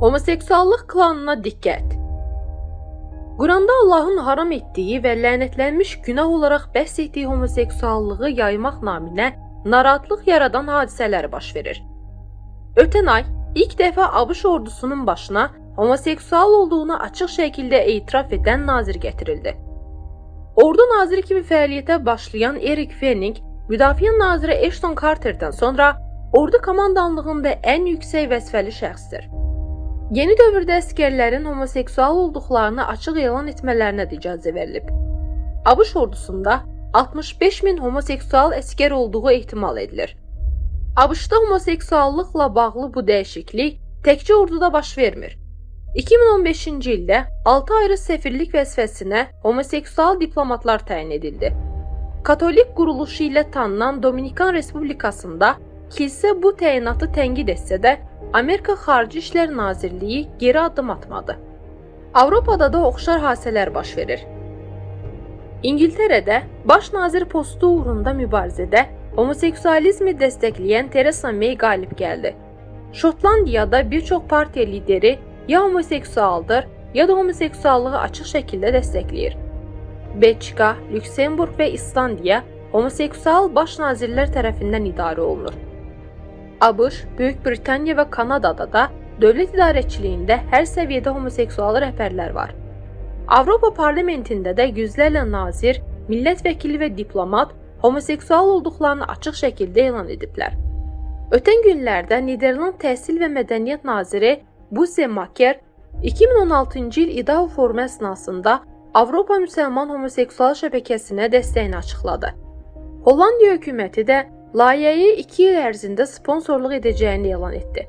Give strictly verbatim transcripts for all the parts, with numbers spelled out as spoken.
Homoseksuallıq klanına diqqət. Quranda Allahın haram etdiyi və lənətlənmiş günah olaraq bəhs etdiyi homoseksuallığı yaymaq naminə narahatlıq yaradan hadisələr baş verir. Ötən ay ilk dəfə ABŞ ordusunun başına homoseksual olduğunu açıq şəkildə etiraf edən nazir gətirildi. Ordu naziri kimi fəaliyyətə başlayan Erik Fenning, Müdafiə naziri Ashton Carter'dan sonra ordu komandanlığında ən yüksək vəzifəli şəxsdir. Yeni dövrdə əsgərlərin homoseksual olduqlarını açıq elan etmələrinə də icazə verilib. ABŞ ordusunda altmış beş min homoseksual əsgər olduğu ehtimal edilir. ABŞ-da homoseksuallıqla bağlı bu dəyişiklik təkcə orduda baş vermir. iki min on beşinci ildə altı ayrı səfirlik vəzifəsinə homoseksual diplomatlar təyin edildi. Katolik quruluşu ilə tanınan Dominikan Respublikasında kilsə bu təyinatı tənqid etsə də, Amerika Xarici İşlər Nazirliyi geri addım atmadı. Avropada da oxşar hadisələr baş verir. İngiltərədə baş nazir postu uğrunda mübarizədə homoseksualizmi dəstəkləyən Theresa May qalib gəldi. Şotlandiyada bir çox partiya lideri ya homoseksualdır, ya da homoseksuallığı açıq şəkildə dəstəkləyir. Belçika, Lüksemburq və İslandiya homoseksual baş nazirlər tərəfindən idarə olunur. ABŞ, Böyük Britaniya və Kanadada da dövlət idarəçiliyində hər səviyyədə homoseksual rəhbərlər var. Avropa parlamentində də yüzlərlə nazir, millət vəkili və diplomat homoseksual olduqlarını açıq şəkildə elan ediblər. Ötən günlərdə Niderland Təhsil və Mədəniyyət naziri Busse Maker iki min on altıncı il İDAO forumu əsnasında Avropa Müsəlman Homoseksual şəbəkəsinə dəstəyini açıqladı. Hollandiya hökuməti də layihəyə iki il ərzində sponsorluq edəcəyini elan etdi.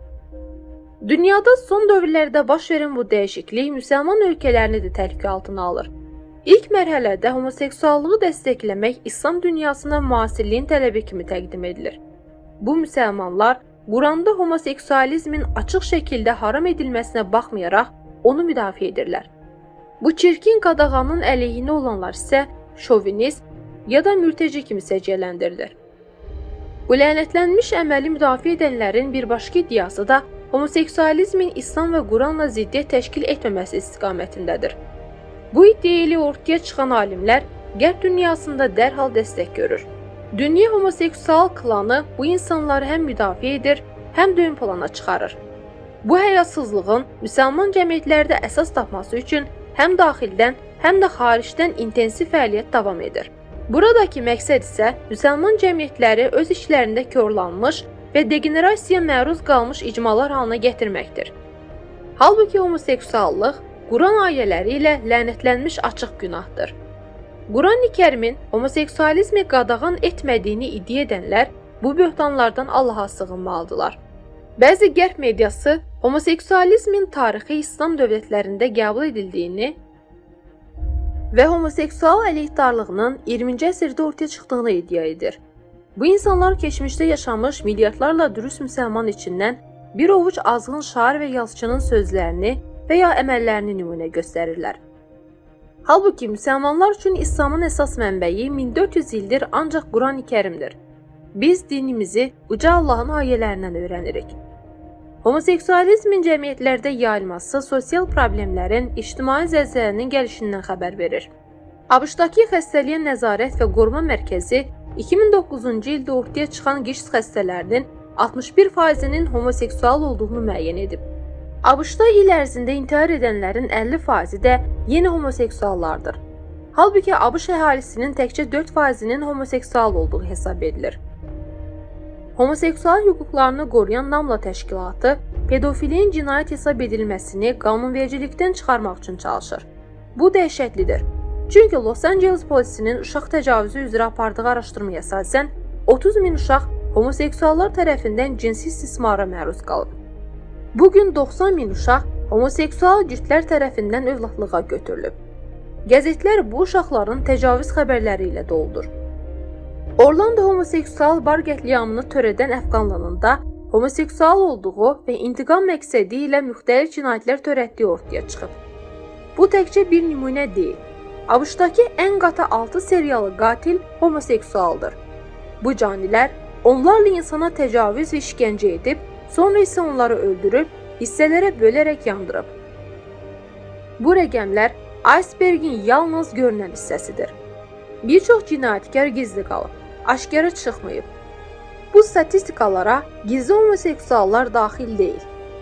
Dünyada son dövrlərdə baş verən bu dəyişiklik müsəlman ölkələrini də təhlükə altına alır. İlk mərhələdə homoseksuallığı dəstəkləmək İslam dünyasına müasirliyin tələbi kimi təqdim edilir. Bu müsəlmanlar Quranda homoseksualizmin açıq şəkildə haram edilməsinə baxmayaraq onu müdafiə edirlər. Bu çirkin qadağanın əleyhinə olanlar isə şovinist ya da mürtəci kimi səciyyələndirilir. Bu lənətlənmiş əməli müdafiə edənlərin bir başqa iddiası da homoseksualizmin İslam və Quranla ziddiyyət təşkil etməməsi istiqamətindədir. Bu iddia ilə ortaya çıxan alimlər Qərb dünyasında dərhal dəstək görür. Dünya homoseksual klanı bu insanları həm müdafiə edir, həm də ön plana çıxarır. Bu həyasızlığın müsəlman cəmiyyətlərdə əsas tapması üçün həm daxildən, həm də xaricdən intensiv fəaliyyət davam edir. Buradakı məqsəd isə müsəlman cəmiyyətləri öz işlərində körlanmış və degenerasiyaya məruz qalmış icmalar halına gətirməkdir. Halbuki homoseksuallıq Quran ayələri ilə lənətlənmiş açıq günahdır. Quran-ı Kərimin homoseksualizmi qadağan etmədiyini iddia edənlər bu böhtanlardan Allaha sığınmalıdırlar. Bəzi Qərb mediası homoseksualizmin tarixi İslam dövlətlərində qəbul edildiyini və homoseksual əleyhdarlığının iyirminci əsrdə ortaya çıxdığını iddia edir. Bu insanlar keçmişdə yaşamış milyardlarla dürüst müsəlman içindən bir ovuc azğın şair və yazıçının sözlərini və ya əməllərini nümunə göstərirlər. Halbuki müsəlmanlar üçün İslamın əsas mənbəyi min dörd yüz ildir ancaq Quran-ı Kərimdir. Biz dinimizi uca Allahın ayələrindən öyrənirik. Homoseksualizmin cəmiyyətlərdə yayılması sosial problemlərin, ictimai zəlzələnin gəlişindən xəbər verir. ABŞ-dakı Xəstəliyə Nəzarət və Qoruma Mərkəzi iki min doqquzuncu ildə ortaya çıxan QİŞS xəstələrinin altmış bir faizinin homoseksual olduğunu müəyyən edib. ABŞ-da il ərzində intihar edənlərin əlli faizi də yeni homoseksuallardır. Halbuki ABŞ əhalisinin təkcə dörd faizinin homoseksual olduğu hesab edilir. Homoseksual hüquqlarını qoruyan NAMLA təşkilatı pedofiliyin cinayət hesab edilməsini qanunvericilikdən çıxarmaq üçün çalışır. Bu dəhşətlidir. Çünki Los Angeles polisinin uşaq təcavüzü üzrə apardığı araşdırmaya əsasən otuz min uşaq homoseksuallar tərəfindən cinsi istismara məruz qalıb. Bugün doxsan min uşaq homoseksual cütlər tərəfindən övladlığa götürülüb. Qəzetlər bu uşaqların təcavüz xəbərləri ilə doludur. Orlando homoseksual bar qətliamını törədən Əfqanlığında homoseksual olduğu və intiqam məqsədi ilə müxtəlif cinayətlər törətdiyi ortaya çıxıb. Bu təkcə bir nümunə deyil. ABŞ-dakı ən qatı altı seriyalı qatil homoseksualdır. Bu canilər onlarla insana təcavüz və işgəncə edib, sonra isə onları öldürüb, hissələrə bölərək yandırıb. Bu rəqəmlər icebergin yalnız görünən hissəsidir. Bir çox cinayətkar gizli qalıb, aşkara çıxmayıb. Bu statistikalara gizli homoseksuallar daxil deyil.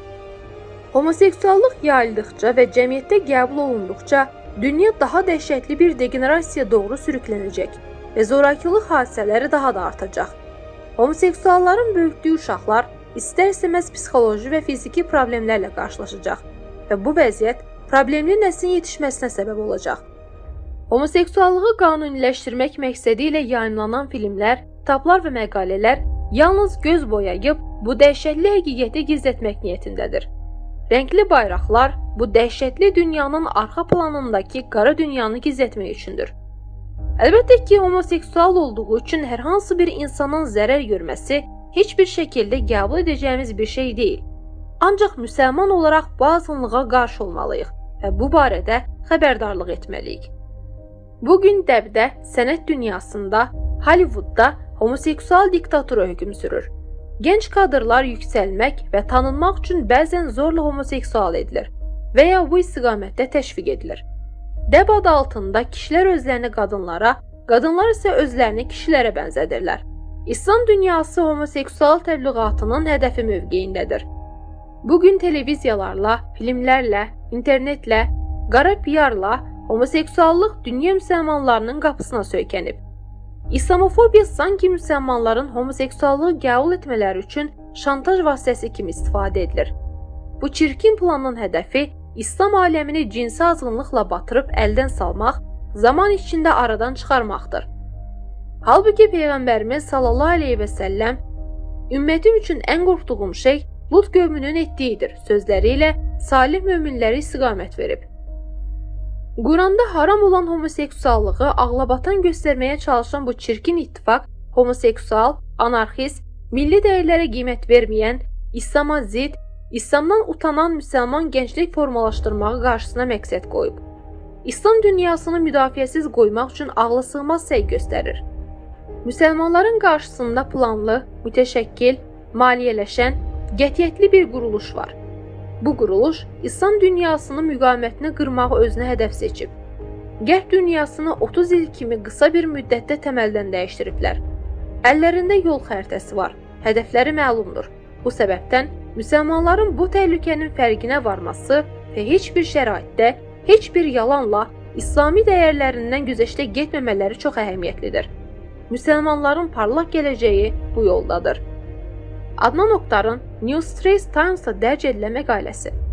Homoseksuallıq yayıldıqca və cəmiyyətdə qəbul olunduqca dünya daha dəhşətli bir degenerasiyaya doğru sürüklənəcək və zorakılıq hadisələri daha da artacaq. Homoseksualların böyütdüyü uşaqlar istər-istəməz psixoloji və fiziki problemlərlə qarşılaşacaq və bu vəziyyət problemli nəslin yetişməsinə səbəb olacaq. Homoseksuallığı qanuniləşdirmək məqsədi ilə yayımlanan filmlər, kitablar və məqalələr yalnız göz boyayıb bu dəhşətli həqiqəti gizlətmək niyyətindədir. Rəngli bayraqlar bu dəhşətli dünyanın arxa planındakı qara dünyanı gizlətmək üçündür. Əlbəttə ki, homoseksual olduğu üçün hər hansı bir insanın zərər görməsi heç bir şəkildə qəbul edəcəyimiz bir şey deyil. Ancaq müsəlman olaraq bu azınlığa qarşı olmalıyıq və bu barədə xəbərdarlıq etməliyik. Bugün dəbdə, sənət dünyasında, Hollywoodda homoseksual diktatura hökm sürür. Gənc kadrlar yüksəlmək və tanınmaq üçün bəzən zorla homoseksual edilir və ya bu istiqamətdə təşviq edilir. Dəb adı altında kişilər özlərini qadınlara, qadınlar isə özlərini kişilərə bənzədirlər. İslam dünyası homoseksual təbliğatının hədəfi mövqeyindədir. Bugün televiziyalarla, filmlərlə, internetlə, qara P R-la homoseksuallıq dünya müsəlmanlarının qapısına söykənib. İslamofobiya sanki müsəlmanların homoseksuallığı qəbul etmələri üçün şantaj vasitəsi kimi istifadə edilir. Bu çirkin planın hədəfi İslam aləmini cinsi azğınlıqla batırıb əldən salmaq, zaman içində aradan çıxarmaqdır. Halbuki Peyğəmbərimiz sallallahu aleyhi və səlləm ümmətim üçün ən qorxduğum şey Lut qövmünün etdiyidir sözləri ilə salih möminləri istiqamət verib. Quranda haram olan homoseksuallığı ağlabatan göstərməyə çalışan bu çirkin ittifaq homoseksual, anarxist, milli dəyərlərə qiymət verməyən, İslama zid, İslamdan utanan müsəlman gənclik formalaşdırmağı qarşısına məqsəd qoyub. İslam dünyasını müdafiəsiz qoymaq üçün ağlasığmaz səy göstərir. Müsəlmanların qarşısında planlı, mütəşəkkil, maliyyələşən, qətiyyətli bir quruluş var. Bu quruluş İslam dünyasının müqavimətini qırmağı özünə hədəf seçib. Qərb dünyasını otuz il kimi qısa bir müddətdə təməldən dəyişdiriblər. Əllərində yol xəritəsi var, hədəfləri məlumdur. Bu səbəbdən müsəlmanların bu təhlükənin fərqinə varması və heç bir şəraitdə, heç bir yalanla İslami dəyərlərindən güzəştə getməmələri çox əhəmiyyətlidir. Müsəlmanların parlaq gələcəyi bu yoldadır. Adnan Oktarın New Straits Times'da dərc edilən məqaləsi.